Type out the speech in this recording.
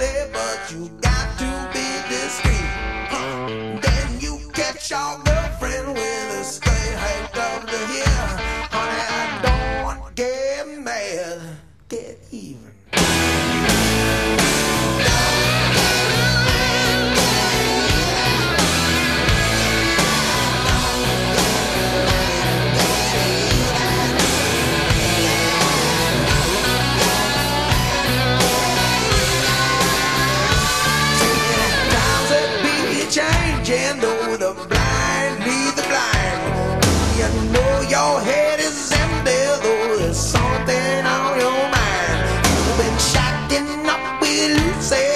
pretty, but you got to be discreet. Then you catch your girlfriend with a straight hike up to here. Honey, don't get mad, get even. Changing, though the blind lead the blind. You know your head is empty, though there's something on your mind. You've been shacking up with Lucy.